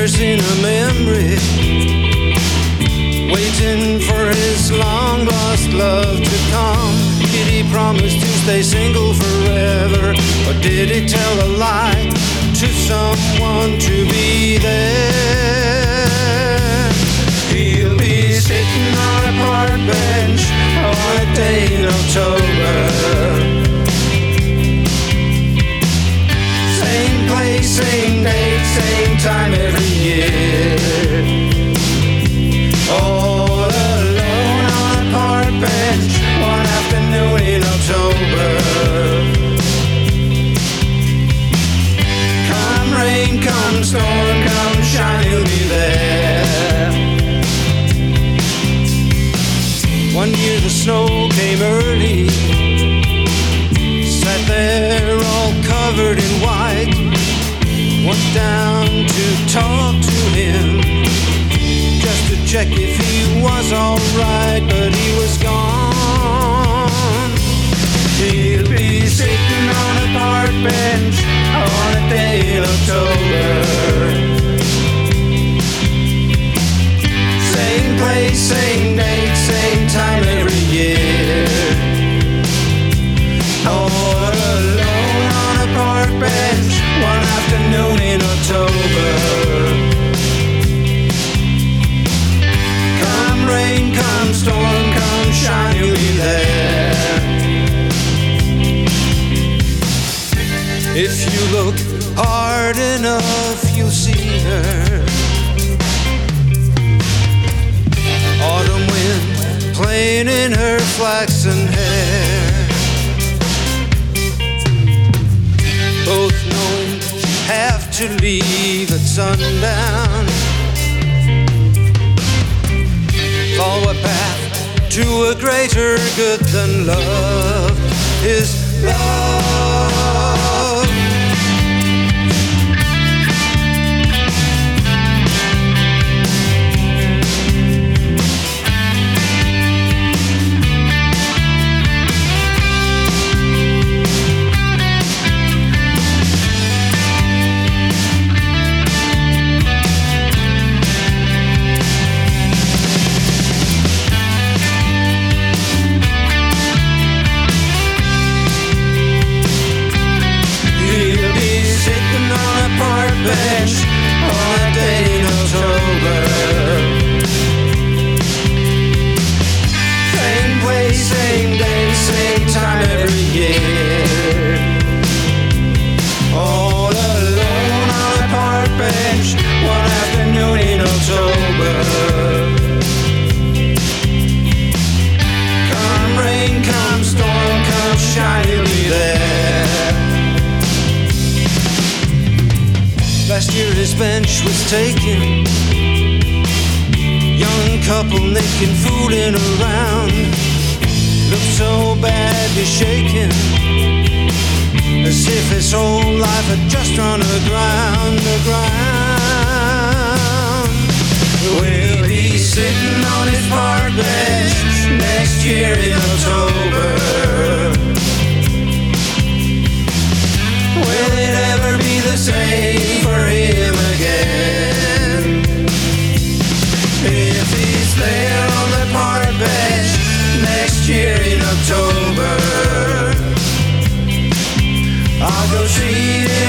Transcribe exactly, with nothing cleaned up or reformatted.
years in a memory, waiting for his long lost love to come. Did he promise to stay single forever, or did he tell a lie to someone to be there? He'll be sitting on a park bench on a day in October. Same place, same date, same time every year. All alone on a park bench one afternoon in October. Come rain, come storm, come shine, he'll be there. One year the snow came early, sat there all covered in white. Went down to talk to him, just to check if he was alright, but he was gone. He'll be sitting on a park bench on a day in October. Same place, same date, same time every year. All alone on a park bench one afternoon in October. Come rain, come storm, come shine, you'll be there. If you look hard enough, you'll see her. Autumn wind playing in her flaxen hair. Both knowing you have to leave at sundown. Follow a path to a greater good than love is love. Bench on a day in October. Same place, same day, same time every year. All alone on a park bench one afternoon in October. Come rain, come storm, come shine, you'll be there. Last year his bench was taken, young couple naked fooling around. Looked so badly shaken, as if his whole life had just run aground, aground. Will he sitting on his park bench next year in October? Will it ever be the same for him again? If he's there on the park bench next year in October, I'll go see him